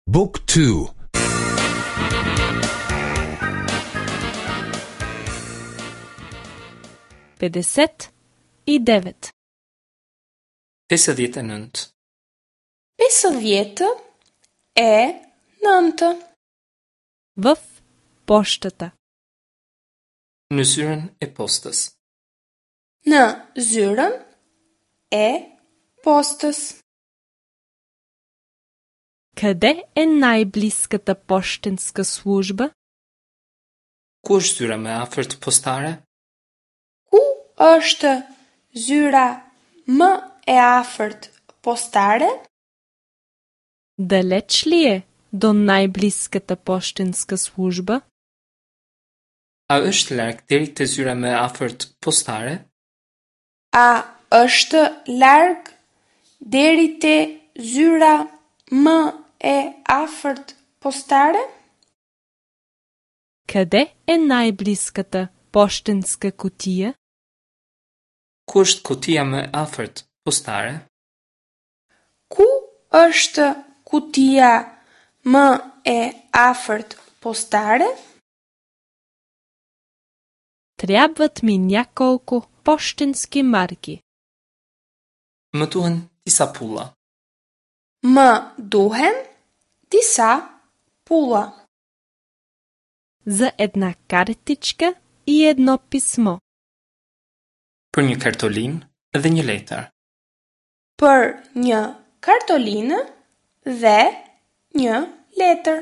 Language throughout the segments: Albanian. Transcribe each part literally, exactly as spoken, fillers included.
Book two. pedeset i devet. pesëdhjetë e nëntë. pesëdhjetë e nëntë. Vëf poshtëta. Në zyrën e postës. Në zyrën e postës. Къде е най-близката пощенска служба? Ku është zyra më e afërt postare? Ku është zyra më e afërt postare? Далеч ли е до най-близката пощенска служба? A është larg deri te zyra më e afërt postare? A është larg deri te zyra më e afërt postare? Къде е най-близката пощенска кутия? Ku është kutia më e afërt postare? Ku është kutia më e afërt postare? Трябват ми няколко пощенски марки. Më duhen disa pulla. Më duhen disa pulla. За една картичка и едно писмо. Për një kartolinë dhe një letër. Për një kartolinë dhe një letër.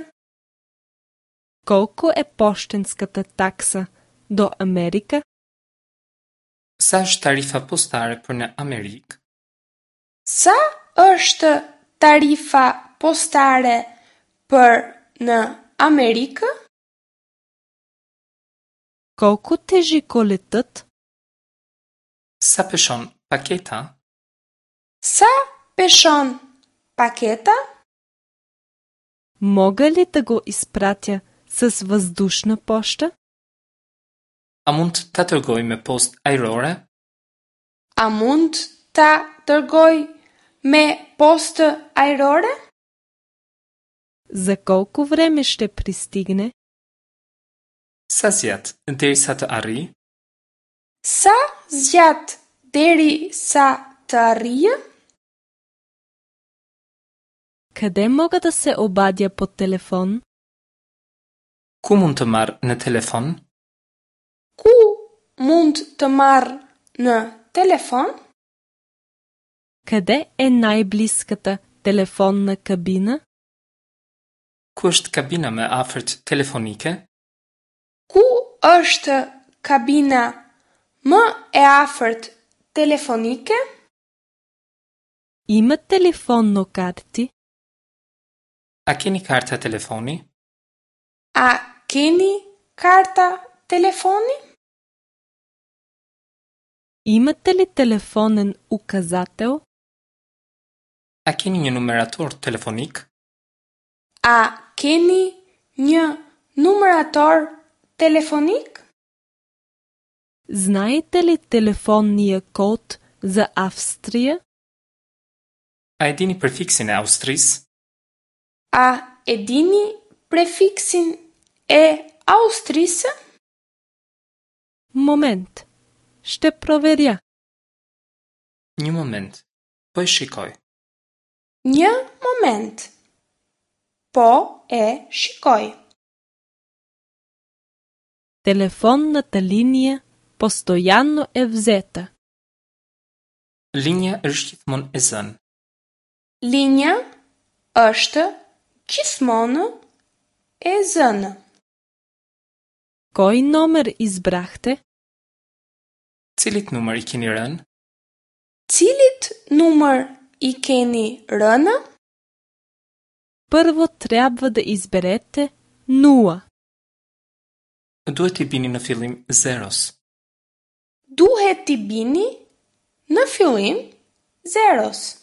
Колко е пощенската такса до Америка? Sa është tarifa postare për në Amerikë? Sa është tarifa postare për në Amerikë? Колко тежи колетът? Sa peshon paketa? Sa peshon paketa? Мога ли да го изпратя с въздушна поща? A mund ta dërgoj me postë ajrore? A mund ta dërgoj me postë ajrore? За колко време ще пристигне? Sa zjat derisa të arri? Sa zgjat deri sa të arrijë? Къде мога да се обадя по телефон? Ku mund të marr në telefon? Ku mund të marr në telefon? Къде е най-близката телефонна кабина? Ku është kabina më e afërt telefonike? Ku është kabina më e afërt telefonike? Имате ли фонно карти? A keni karta telefoni? A keni karta telefoni? Имате ли телефонен указател? A keni një numerator telefonik? A keni një numerator telefonik? Знаете ли телефонния код за Австрия? A e dini prefiksin e Austrisë? A e dini prefiksin e Austrisë? Момент. Ще проверя. Një moment. Po e shikoj. Një moment. Po e shikoj. Телефонната линия постоянно е взета. Linja është gjithmonë e zënë. Linja është gjithmonë e zënë. Кой номер избрахте? Cilit numër i keni rënë? Cilit numër i keni rënë? Първо трябва да изберете нула. Duhet i bini në fillim zeros. Duhet t'i bini në fillim zeros.